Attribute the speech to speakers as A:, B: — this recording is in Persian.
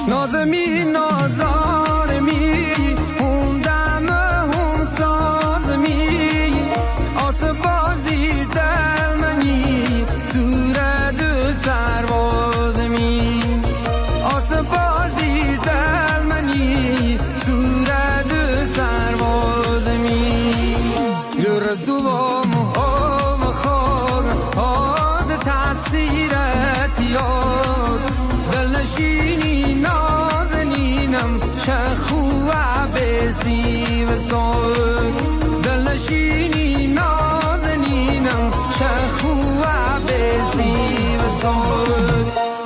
A: نازمی نازارمی هم دم هم سازمی آس بازی دلمنی صورت سربازمی آس بازی دلمنی صورت سربازمی لرسو با مهم خواب آد تاثیرت یاد دلنشینی نازنینم شخو عبسی و سال